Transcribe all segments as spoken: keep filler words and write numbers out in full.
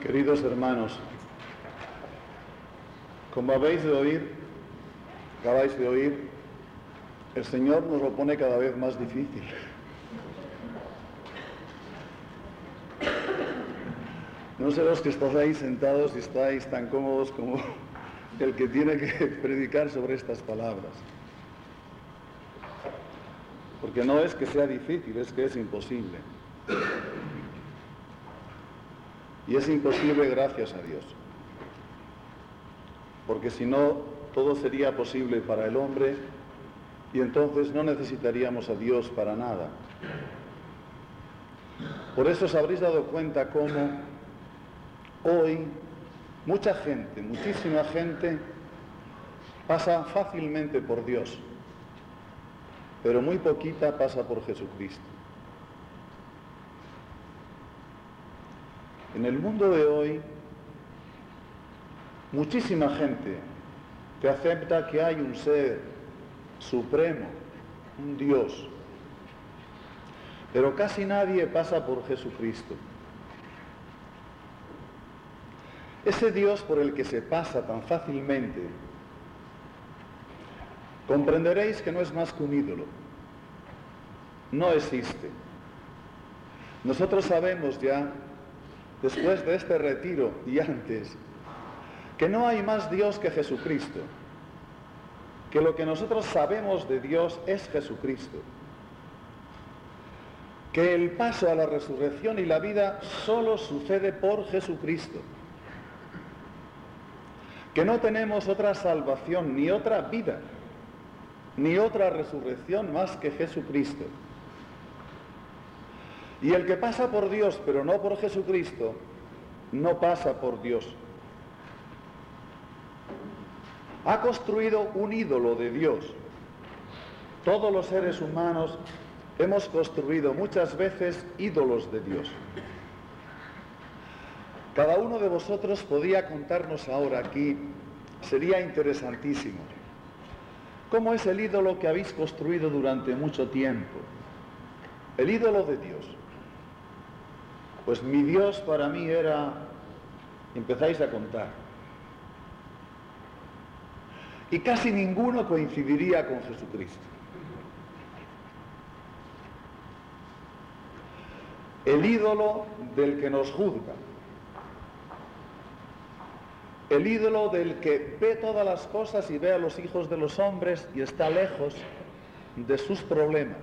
Queridos hermanos, como habéis de oír, acabáis de oír, el Señor nos lo pone cada vez más difícil. No sé los que estáis ahí sentados y estáis tan cómodos como el que tiene que predicar sobre estas palabras. Porque no es que sea difícil, es que es imposible. Y es imposible gracias a Dios. Porque si no, todo sería posible para el hombre y entonces no necesitaríamos a Dios para nada. Por eso os habréis dado cuenta cómo hoy mucha gente, muchísima gente, pasa fácilmente por Dios, pero muy poquita pasa por Jesucristo. En el mundo de hoy, muchísima gente que acepta que hay un ser supremo, un Dios, pero casi nadie pasa por Jesucristo. Ese Dios por el que se pasa tan fácilmente, comprenderéis que no es más que un ídolo. No existe. Nosotros sabemos ya, después de este retiro y antes, que no hay más Dios que Jesucristo, que lo que nosotros sabemos de Dios es Jesucristo, que el paso a la resurrección y la vida solo sucede por Jesucristo, que no tenemos otra salvación, ni otra vida, ni otra resurrección más que Jesucristo. Y el que pasa por Dios, pero no por Jesucristo, no pasa por Dios. Ha construido un ídolo de Dios. Todos los seres humanos hemos construido muchas veces ídolos de Dios. Cada uno de vosotros podía contarnos ahora aquí, sería interesantísimo, ¿cómo es el ídolo que habéis construido durante mucho tiempo? El ídolo de Dios. Pues mi Dios para mí era, empezáis a contar. Y casi ninguno coincidiría con Jesucristo. El ídolo del que nos juzga. El ídolo del que ve todas las cosas y ve a los hijos de los hombres y está lejos de sus problemas.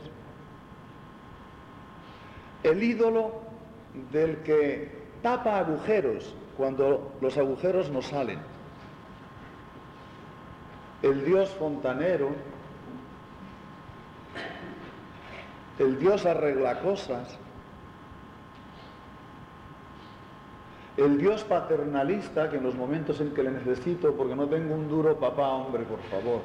El ídolo del que tapa agujeros cuando los agujeros no salen. El Dios fontanero, el Dios arregla cosas, el Dios paternalista que en los momentos en que le necesito, porque no tengo un duro, papá, hombre, por favor.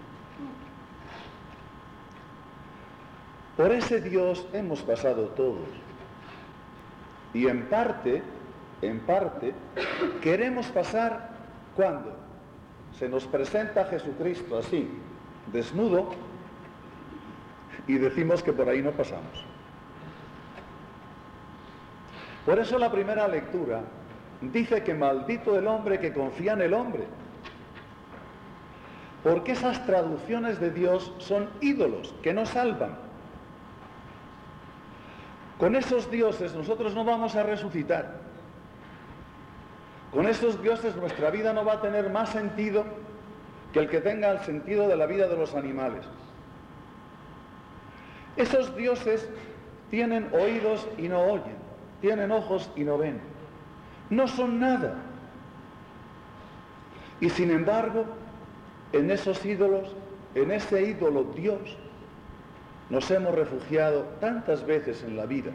Por ese Dios hemos pasado todos. Y en parte, en parte, queremos pasar cuando se nos presenta Jesucristo así, desnudo, y decimos que por ahí no pasamos. Por eso la primera lectura dice que maldito el hombre que confía en el hombre. Porque esas traducciones de Dios son ídolos que no salvan. Con esos dioses nosotros no vamos a resucitar. Con esos dioses nuestra vida no va a tener más sentido que el que tenga el sentido de la vida de los animales. Esos dioses tienen oídos y no oyen, tienen ojos y no ven. No son nada. Y sin embargo, en esos ídolos, en ese ídolo Dios, nos hemos refugiado tantas veces en la vida.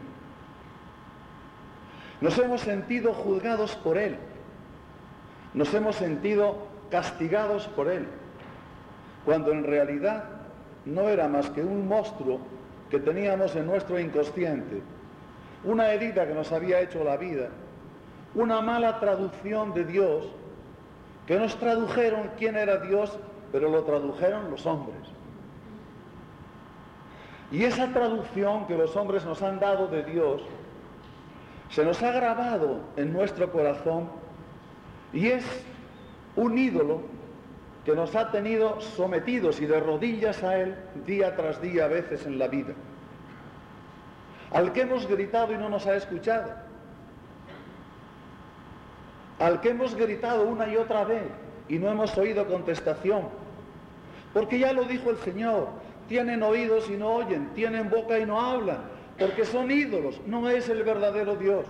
Nos hemos sentido juzgados por Él. Nos hemos sentido castigados por Él. Cuando en realidad no era más que un monstruo que teníamos en nuestro inconsciente. Una herida que nos había hecho la vida. Una mala traducción de Dios, que nos tradujeron quién era Dios, pero lo tradujeron los hombres. Y esa traducción que los hombres nos han dado de Dios se nos ha grabado en nuestro corazón y es un ídolo que nos ha tenido sometidos y de rodillas a él día tras día a veces en la vida, al que hemos gritado y no nos ha escuchado, al que hemos gritado una y otra vez y no hemos oído contestación, porque ya lo dijo el Señor: tienen oídos y no oyen, tienen boca y no hablan, porque son ídolos, no es el verdadero Dios.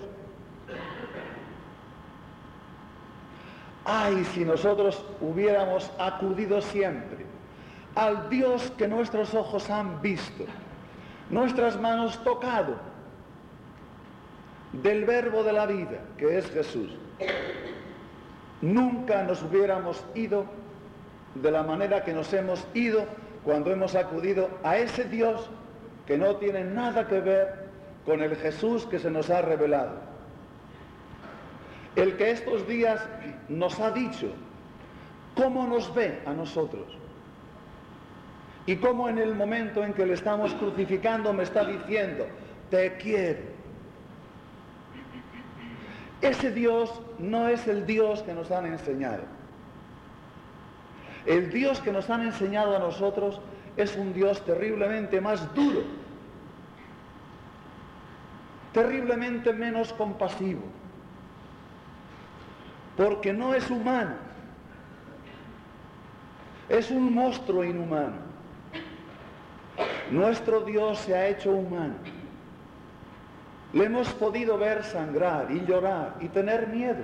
Ay, si nosotros hubiéramos acudido siempre al Dios que nuestros ojos han visto, nuestras manos tocado, del verbo de la vida, que es Jesús. Nunca nos hubiéramos ido de la manera que nos hemos ido cuando hemos acudido a ese Dios que no tiene nada que ver con el Jesús que se nos ha revelado. El que estos días nos ha dicho cómo nos ve a nosotros y cómo en el momento en que le estamos crucificando me está diciendo: te quiero. Ese Dios no es el Dios que nos han enseñado. El Dios que nos han enseñado a nosotros es un Dios terriblemente más duro, terriblemente menos compasivo, porque no es humano, es un monstruo inhumano. Nuestro Dios se ha hecho humano. Le hemos podido ver sangrar y llorar y tener miedo.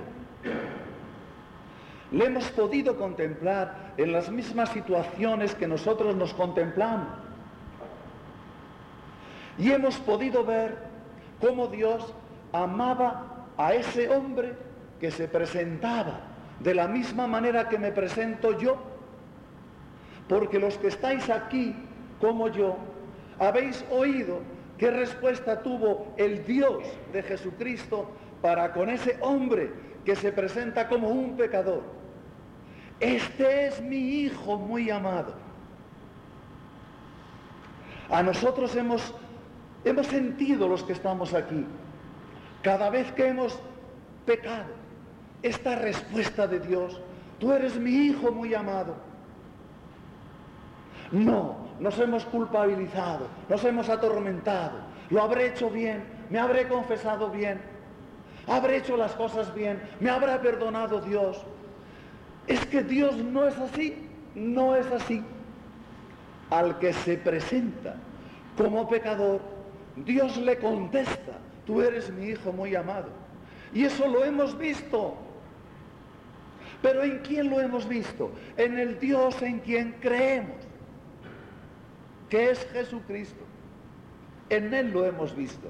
Le hemos podido contemplar en las mismas situaciones que nosotros nos contemplamos. Y hemos podido ver cómo Dios amaba a ese hombre que se presentaba de la misma manera que me presento yo. Porque los que estáis aquí, como yo, habéis oído qué respuesta tuvo el Dios de Jesucristo para con ese hombre que se presenta como un pecador. Este es mi Hijo muy amado. A nosotros hemos, hemos sentido, los que estamos aquí, cada vez que hemos pecado, esta respuesta de Dios: tú eres mi Hijo muy amado. No, nos hemos culpabilizado, nos hemos atormentado. Lo habré hecho bien, me habré confesado bien, habré hecho las cosas bien, me habrá perdonado Dios. Es que Dios no es así, no es así. Al que se presenta como pecador, Dios le contesta: tú eres mi Hijo muy amado. Y eso lo hemos visto. ¿Pero en quién lo hemos visto? En el Dios en quien creemos, que es Jesucristo. En Él lo hemos visto.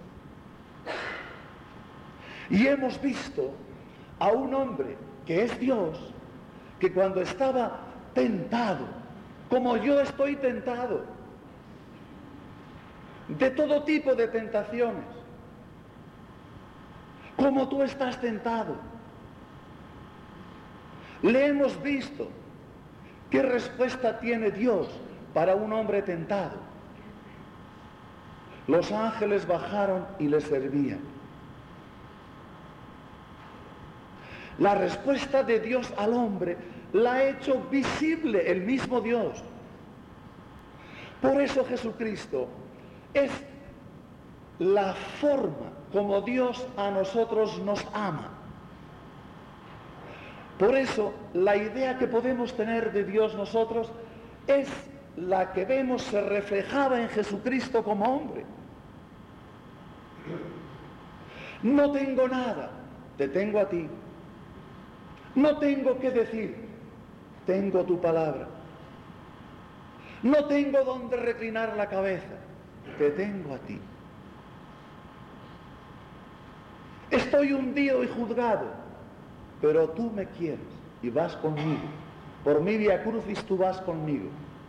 Y hemos visto a un hombre que es Dios, que cuando estaba tentado, como yo estoy tentado, de todo tipo de tentaciones, como tú estás tentado, le hemos visto qué respuesta tiene Dios para un hombre tentado. Los ángeles bajaron y le servían. La respuesta de Dios al hombre la ha hecho visible el mismo Dios. Por eso Jesucristo es la forma como Dios a nosotros nos ama. Por eso la idea que podemos tener de Dios nosotros es la que vemos se reflejaba en Jesucristo como hombre. No tengo nada, te tengo a ti. No tengo qué decir, tengo tu palabra. No tengo dónde reclinar la cabeza, te tengo a ti. Estoy hundido y juzgado, pero tú me quieres y vas conmigo. Por mi vía crucis tú vas conmigo.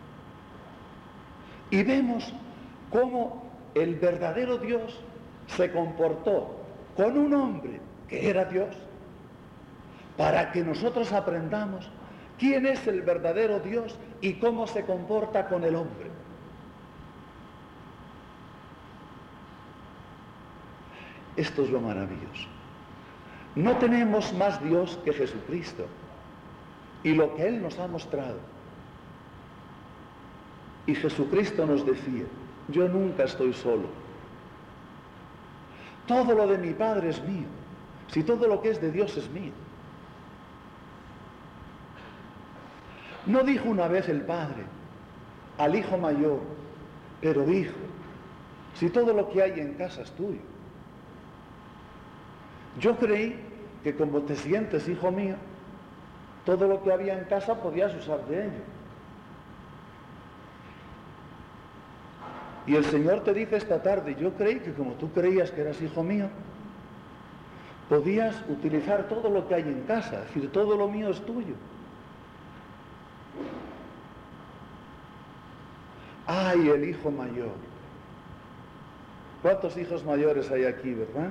Y vemos cómo el verdadero Dios se comportó con un hombre que era Dios, para que nosotros aprendamos quién es el verdadero Dios y cómo se comporta con el hombre. Esto es lo maravilloso. No tenemos más Dios que Jesucristo y lo que Él nos ha mostrado. Y Jesucristo nos decía, yo nunca estoy solo. Todo lo de mi Padre es mío. Si todo lo que es de Dios es mío. No dijo una vez el Padre al hijo mayor, pero dijo, si todo lo que hay en casa es tuyo. Yo creí que como te sientes hijo mío, todo lo que había en casa podías usar de ello. Y el Señor te dice esta tarde, yo creí que como tú creías que eras hijo mío, podías utilizar todo lo que hay en casa, es decir, todo lo mío es tuyo. ¡Ay, el hijo mayor! ¿Cuántos hijos mayores hay aquí, verdad?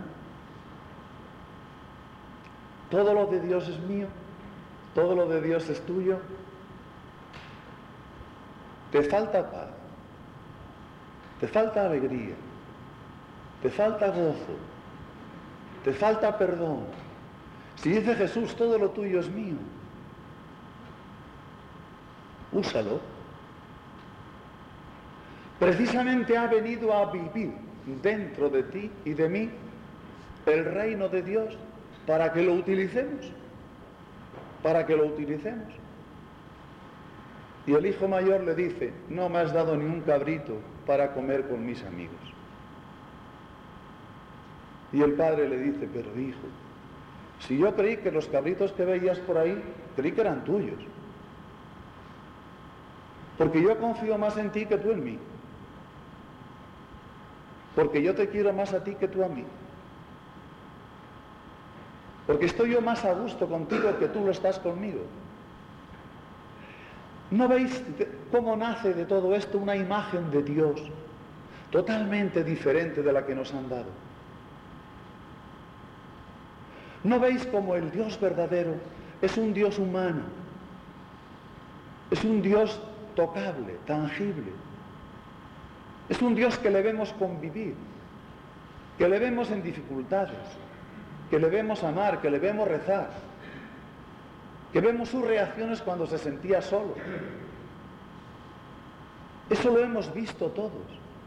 Todo lo de Dios es mío, todo lo de Dios es tuyo. Te falta paz, te falta alegría, te falta gozo, te falta perdón. Si dice Jesús, todo lo tuyo es mío, úsalo. Precisamente ha venido a vivir dentro de ti y de mí el reino de Dios para que lo utilicemos, para que lo utilicemos. Y el hijo mayor le dice, no me has dado ni un cabrito para comer con mis amigos. Y el padre le dice, pero hijo, si yo creí que los cabritos que veías por ahí, creí que eran tuyos. Porque yo confío más en ti que tú en mí. Porque yo te quiero más a ti que tú a mí. Porque estoy yo más a gusto contigo que tú lo estás conmigo. ¿No veis cómo nace de todo esto una imagen de Dios totalmente diferente de la que nos han dado? ¿No veis cómo el Dios verdadero es un Dios humano? Es un Dios tocable, tangible. Es un Dios que le vemos convivir, que le vemos en dificultades, que le vemos amar, que le vemos rezar, que vemos sus reacciones cuando se sentía solo. Eso lo hemos visto todos.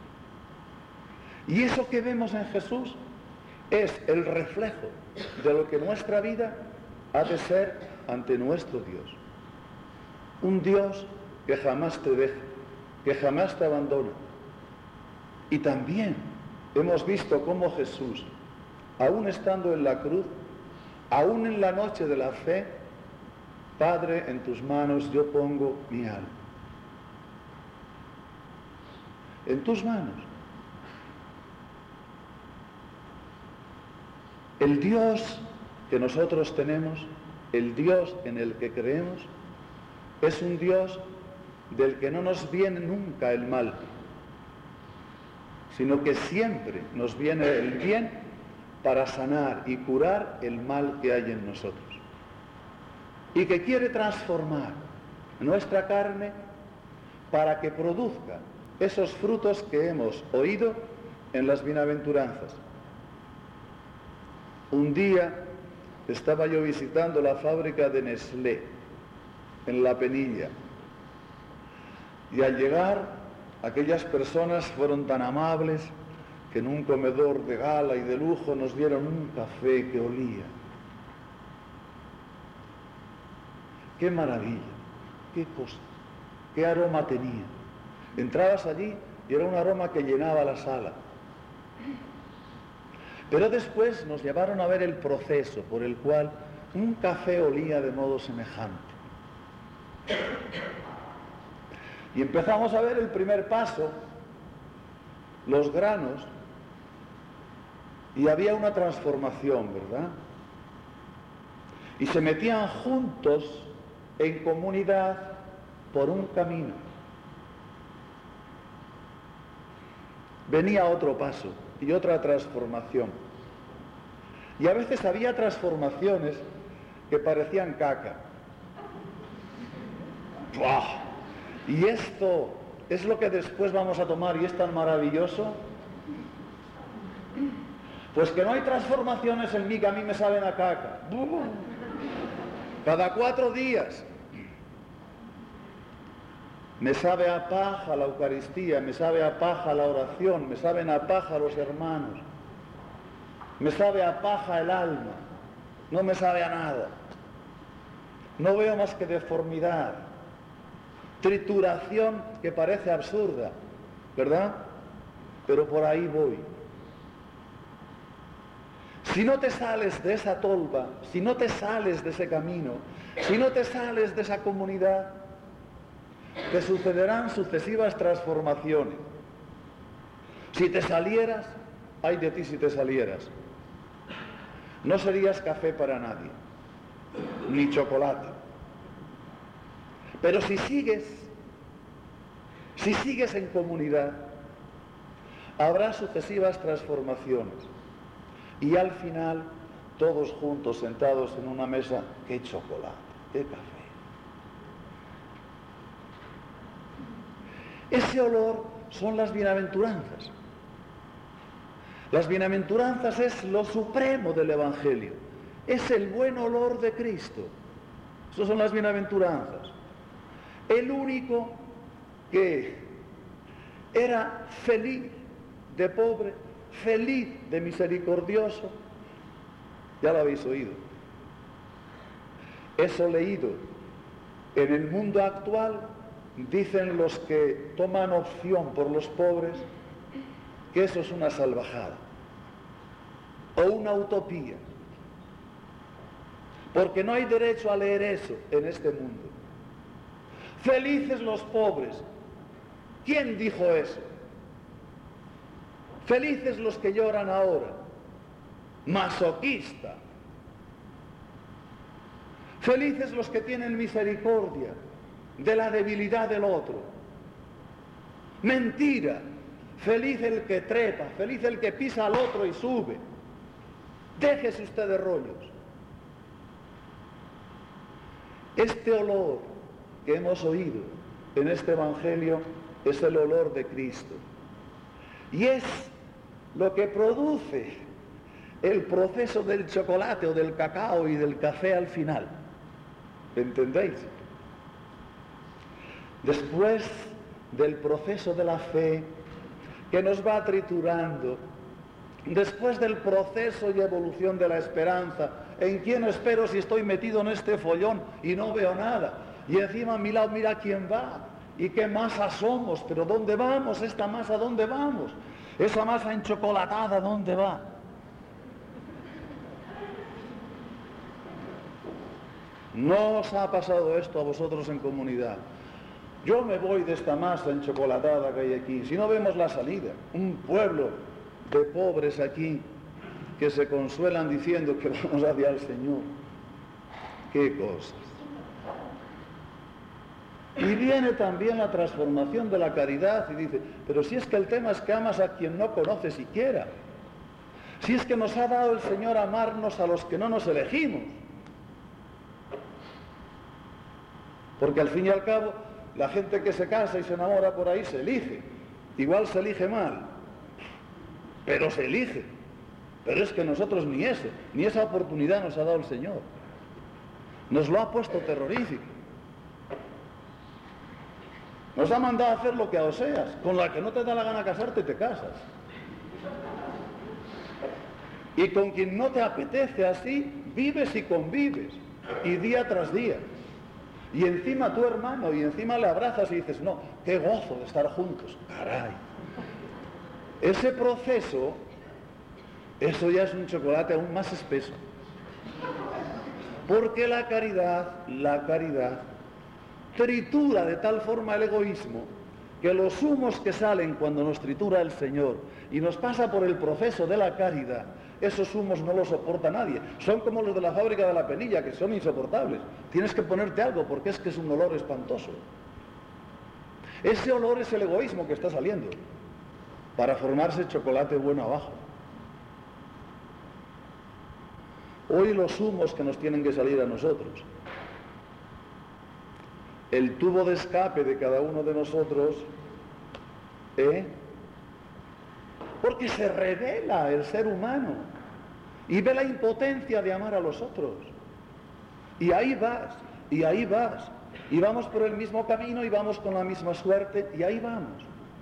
Y eso que vemos en Jesús es el reflejo de lo que nuestra vida ha de ser ante nuestro Dios. Un Dios que jamás te deja, que jamás te abandona. Y también hemos visto cómo Jesús, aún estando en la cruz, aún en la noche de la fe, Padre, en tus manos yo pongo mi alma. En tus manos. El Dios que nosotros tenemos, el Dios en el que creemos, es un Dios del que no nos viene nunca el mal, sino que siempre nos viene el bien para sanar y curar el mal que hay en nosotros. Y que quiere transformar nuestra carne para que produzca esos frutos que hemos oído en las bienaventuranzas. Un día estaba yo visitando la fábrica de Nestlé en La Penilla, y al llegar aquellas personas fueron tan amables que en un comedor de gala y de lujo nos dieron un café que olía. ¡Qué maravilla! ¡Qué cosa! ¡Qué aroma tenía! Entrabas allí y era un aroma que llenaba la sala. Pero después nos llevaron a ver el proceso por el cual un café olía de modo semejante. Y empezamos a ver el primer paso, los granos, y había una transformación, ¿verdad? Y se metían juntos en comunidad por un camino. Venía otro paso y otra transformación. Y a veces había transformaciones que parecían caca. ¡Buah! Y esto es lo que después vamos a tomar y es tan maravilloso. Pues que no hay transformaciones en mí, que a mí me saben a caca. Cada cuatro días me sabe a paja la Eucaristía, me sabe a paja la oración, me saben a paja los hermanos, me sabe a paja el alma, no me sabe a nada. No veo más que deformidad, trituración que parece absurda, ¿verdad? Pero por ahí voy. Si no te sales de esa tolva, si no te sales de ese camino, si no te sales de esa comunidad, te sucederán sucesivas transformaciones. Si te salieras, ay de ti si te salieras, no serías café para nadie, ni chocolate. Pero si sigues, si sigues en comunidad, habrá sucesivas transformaciones. Y al final, todos juntos, sentados en una mesa, qué chocolate, qué café. Ese olor son las bienaventuranzas. Las bienaventuranzas es lo supremo del Evangelio. Es el buen olor de Cristo. Esas son las bienaventuranzas. El único que era feliz de pobre, feliz de misericordioso, ya lo habéis oído. Eso leído. En el mundo actual, dicen los que toman opción por los pobres, que eso es una salvajada o una utopía, porque no hay derecho a leer eso en este mundo. Felices los pobres. ¿Quién dijo eso? Felices los que lloran ahora. Masoquista. Felices los que tienen misericordia de la debilidad del otro. Mentira. Feliz el que trepa, feliz el que pisa al otro y sube. Déjese usted de rollos. Este olor que hemos oído en este Evangelio es el olor de Cristo. Y es lo que produce el proceso del chocolate o del cacao y del café al final. ¿Entendéis? Después del proceso de la fe que nos va triturando, después del proceso y evolución de la esperanza, ¿en quién espero si estoy metido en este follón y no veo nada? Y encima a mi lado mira quién va, y qué masa somos, pero ¿dónde vamos? Esta masa, ¿dónde vamos? Esa masa enchocolatada, ¿dónde va? ¿No os ha pasado esto a vosotros en comunidad? Yo me voy de esta masa enchocolatada que hay aquí. Si no vemos la salida, un pueblo de pobres aquí que se consuelan diciendo que vamos hacia el Señor. ¡Qué cosas! Y viene también la transformación de la caridad y dice, pero si es que el tema es que amas a quien no conoces siquiera. Si es que nos ha dado el Señor amarnos a los que no nos elegimos. Porque al fin y al cabo, la gente que se casa y se enamora por ahí se elige. Igual se elige mal, pero se elige. Pero es que nosotros ni eso, ni esa oportunidad nos ha dado el Señor. Nos lo ha puesto terrorífico. Nos ha mandado a hacer lo que a Oseas, con la que no te da la gana casarte, te casas. Y con quien no te apetece así, vives y convives, y día tras día. Y encima tu hermano, y encima le abrazas y dices, no, qué gozo de estar juntos. Caray. Ese proceso, eso ya es un chocolate aún más espeso. Porque la caridad, la caridad, tritura de tal forma el egoísmo que los humos que salen cuando nos tritura el Señor y nos pasa por el proceso de la caridad, esos humos no los soporta nadie. Son como los de la fábrica de la Penilla, que son insoportables. Tienes que ponerte algo porque es que es un olor espantoso. Ese olor es el egoísmo que está saliendo para formarse chocolate bueno abajo. Hoy los humos que nos tienen que salir a nosotros, el tubo de escape de cada uno de nosotros, ¿eh? porque se revela el ser humano y ve la impotencia de amar a los otros. Y ahí vas, y ahí vas, y vamos por el mismo camino y vamos con la misma suerte, y ahí vamos.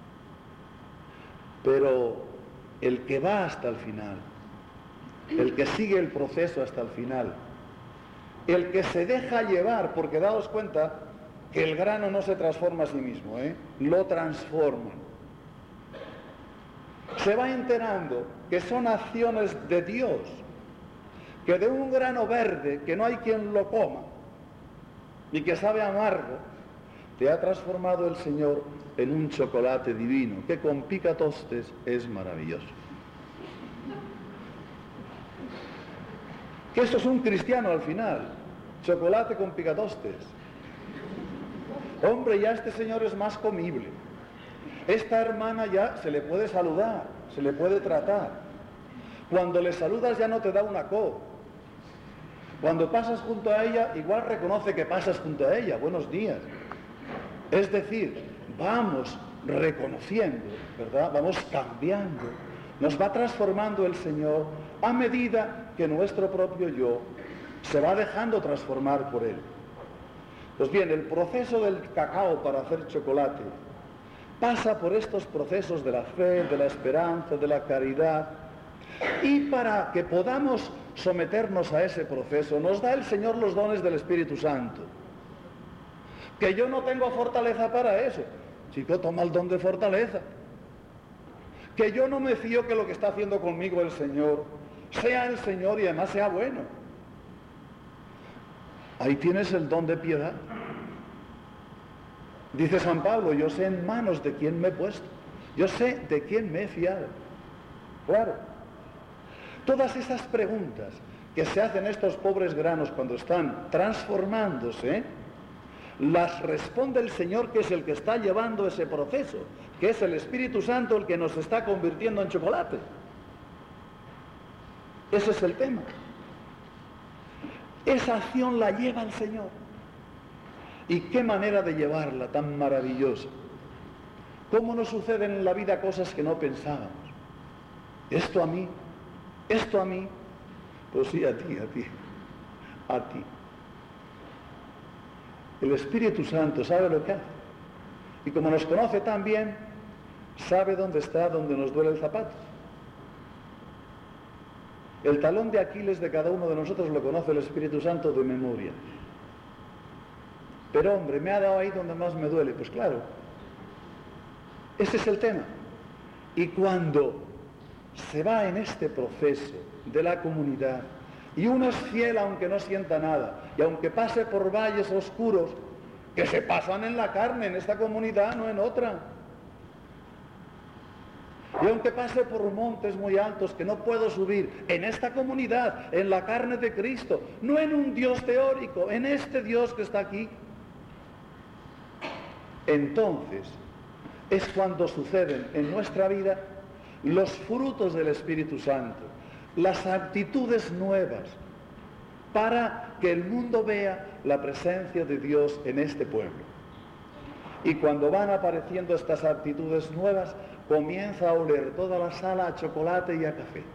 Pero el que va hasta el final, el que sigue el proceso hasta el final, el que se deja llevar, porque daos cuenta que el grano no se transforma a sí mismo, ¿eh? Lo transforman. Se va enterando que son acciones de Dios, que de un grano verde que no hay quien lo coma y que sabe amargo, te ha transformado el Señor en un chocolate divino, que con picatostes es maravilloso. Que esto es un cristiano al final, chocolate con picatostes. Hombre, ya este señor es más comible. Esta hermana ya se le puede saludar, se le puede tratar. Cuando le saludas ya no te da una co. Cuando pasas junto a ella, igual reconoce que pasas junto a ella. Buenos días. Es decir, vamos reconociendo, ¿verdad? Vamos cambiando. Nos va transformando el Señor a medida que nuestro propio yo se va dejando transformar por Él. Pues bien, el proceso del cacao para hacer chocolate pasa por estos procesos de la fe, de la esperanza, de la caridad, y para que podamos someternos a ese proceso nos da el Señor los dones del Espíritu Santo. Que yo no tengo fortaleza para eso. Chico, toma el don de fortaleza. Que yo no me fío que lo que está haciendo conmigo el Señor sea el Señor y además sea bueno. Ahí tienes el don de piedad. Dice San Pablo, yo sé en manos de quién me he puesto. Yo sé de quién me he fiado. Claro. Todas esas preguntas que se hacen estos pobres granos cuando están transformándose, las responde el Señor, que es el que está llevando ese proceso, que es el Espíritu Santo el que nos está convirtiendo en chocolate. Ese es el tema. Esa acción la lleva el Señor. Y qué manera de llevarla tan maravillosa. ¿Cómo nos suceden en la vida cosas que no pensábamos? Esto a mí, esto a mí, pues sí, a ti, a ti, a ti. El Espíritu Santo sabe lo que hace. Y como nos conoce tan bien, sabe dónde está, donde nos duele el zapato. El talón de Aquiles de cada uno de nosotros lo conoce el Espíritu Santo de memoria. Pero hombre, me ha dado ahí donde más me duele. Pues claro, ese es el tema. Y cuando se va en este proceso de la comunidad, y uno es fiel aunque no sienta nada, y aunque pase por valles oscuros, que se pasan en la carne, en esta comunidad, no en otra. Y aunque pase por montes muy altos que no puedo subir, en esta comunidad, en la carne de Cristo, no en un Dios teórico, en este Dios que está aquí. Entonces, es cuando suceden en nuestra vida los frutos del Espíritu Santo, las actitudes nuevas, para que el mundo vea la presencia de Dios en este pueblo. Y cuando van apareciendo estas actitudes nuevas, comienza a oler toda la sala a chocolate y a café.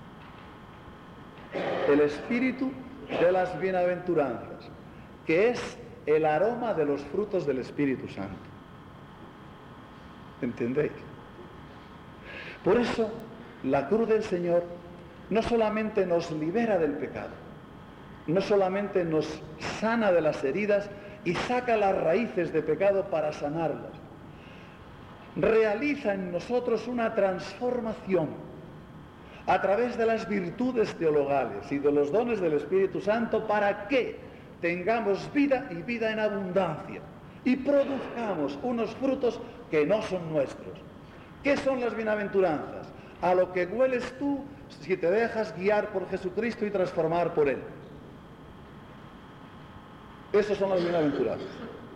El espíritu de las bienaventuranzas, que es el aroma de los frutos del Espíritu Santo. ¿Entendéis? Por eso, la cruz del Señor no solamente nos libera del pecado, no solamente nos sana de las heridas y saca las raíces de pecado para sanarlas, realiza en nosotros una transformación a través de las virtudes teologales y de los dones del Espíritu Santo para que tengamos vida y vida en abundancia y produzcamos unos frutos que no son nuestros. ¿Qué son las bienaventuranzas? A lo que hueles tú si te dejas guiar por Jesucristo y transformar por Él. Esas son las bienaventuranzas.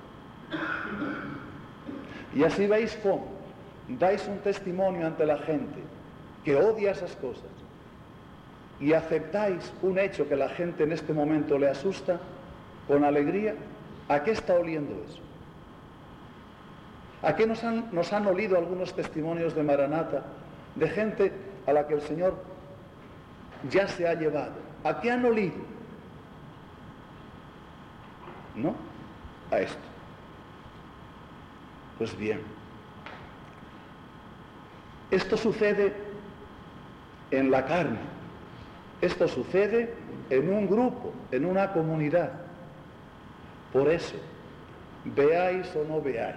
Y así veis cómo dais un testimonio ante la gente que odia esas cosas y aceptáis un hecho que la gente en este momento le asusta con alegría. ¿A qué está oliendo eso? ¿A qué nos han, nos han olido algunos testimonios de Maranata de gente a la que el Señor ya se ha llevado. ¿A qué han olido? ¿No? A esto. Pues bien, esto sucede en la carne, esto sucede en un grupo, en una comunidad. Por eso, veáis o no veáis,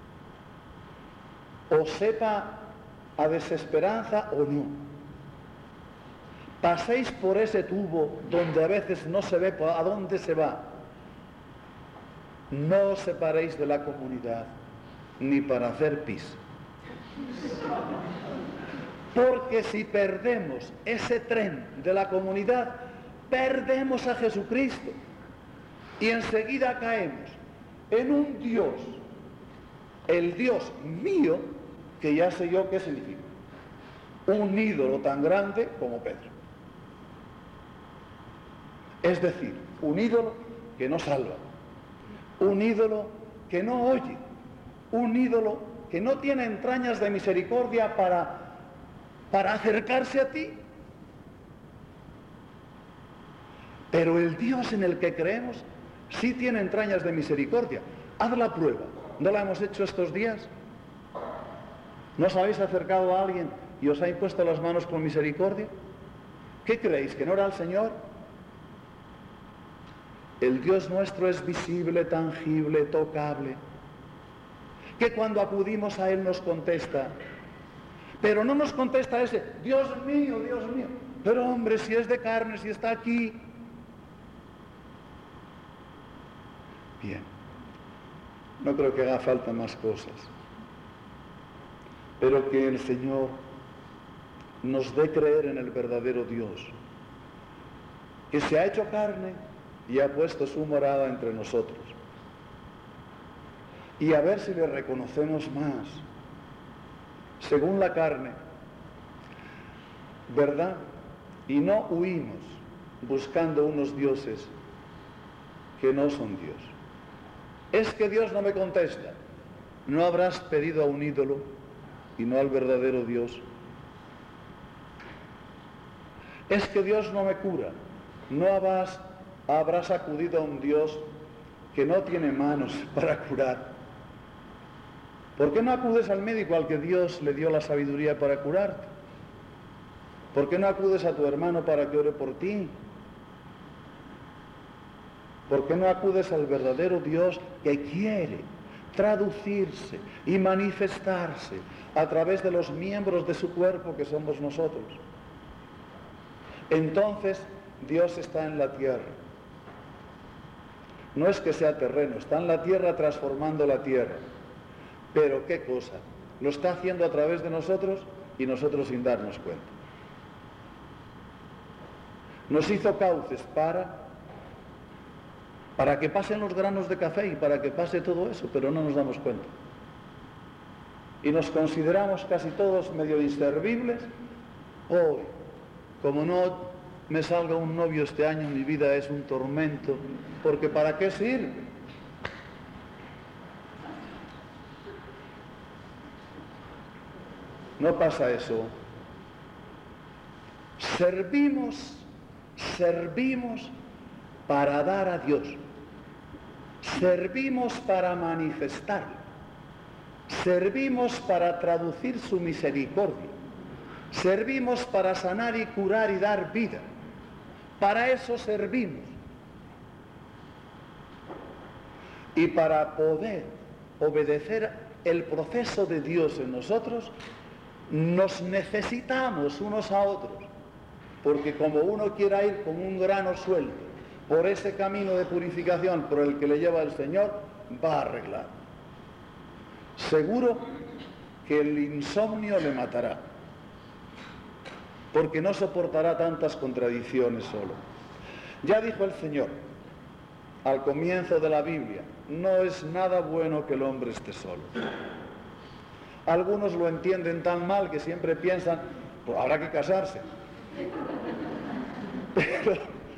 o sepa a desesperanza o no, paséis por ese tubo donde a veces no se ve a dónde se va, no os separéis de la comunidad, ni para hacer pis. Porque si perdemos ese tren de la comunidad, perdemos a Jesucristo. Y enseguida caemos en un Dios, el Dios mío, que ya sé yo qué significa. Un ídolo tan grande como Pedro. Es decir, un ídolo que no salva. Un ídolo que no oye. Un ídolo que no tiene entrañas de misericordia para, para acercarse a ti. Pero el Dios en el que creemos sí tiene entrañas de misericordia. Haz la prueba. ¿No la hemos hecho estos días? ¿No os habéis acercado a alguien y os ha impuesto las manos con misericordia? ¿Qué creéis? ¿Que no era el Señor? El Dios nuestro es visible, tangible, tocable. Que cuando acudimos a Él nos contesta. Pero no nos contesta ese, Dios mío, Dios mío. Pero hombre, si es de carne, si está aquí. Bien. No creo que haga falta más cosas. Pero que el Señor nos dé creer en el verdadero Dios, que se ha hecho carne y ha puesto su morada entre nosotros. Y a ver si le reconocemos más, según la carne, ¿verdad? Y no huimos buscando unos dioses que no son Dios. Es que Dios no me contesta. ¿No habrás pedido a un ídolo y no al verdadero Dios? Es que Dios no me cura. ¿No habrás, habrás acudido a un Dios que no tiene manos para curar? ¿Por qué no acudes al médico al que Dios le dio la sabiduría para curarte? ¿Por qué no acudes a tu hermano para que ore por ti? ¿Por qué no acudes al verdadero Dios que quiere traducirse y manifestarse a través de los miembros de su cuerpo que somos nosotros? Entonces Dios está en la tierra. No es que sea terreno, está en la tierra transformando la tierra. Pero qué cosa, lo está haciendo a través de nosotros y nosotros sin darnos cuenta. Nos hizo cauces para, para que pasen los granos de café y para que pase todo eso, pero no nos damos cuenta. Y nos consideramos casi todos medio inservibles. Hoy, como no me salga un novio este año, mi vida es un tormento, porque ¿para qué sirve? No pasa eso. Servimos, servimos para dar a Dios. Servimos para manifestar. Servimos para traducir su misericordia. Servimos para sanar y curar y dar vida. Para eso servimos. Y para poder obedecer el proceso de Dios en nosotros, nos necesitamos unos a otros, porque como uno quiera ir con un grano suelto por ese camino de purificación por el que le lleva el Señor, va a arreglar. Seguro que el insomnio le matará, porque no soportará tantas contradicciones solo. Ya dijo el Señor al comienzo de la Biblia, no es nada bueno que el hombre esté solo. Algunos lo entienden tan mal que siempre piensan, pues habrá que casarse. Pero,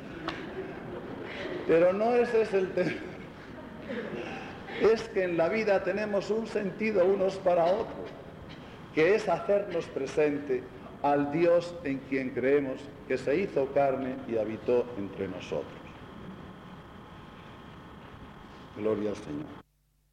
pero no ese es el tema. Es que en la vida tenemos un sentido unos para otros. que es hacernos presente al Dios en quien creemos, que se hizo carne y habitó entre nosotros. Gloria al Señor.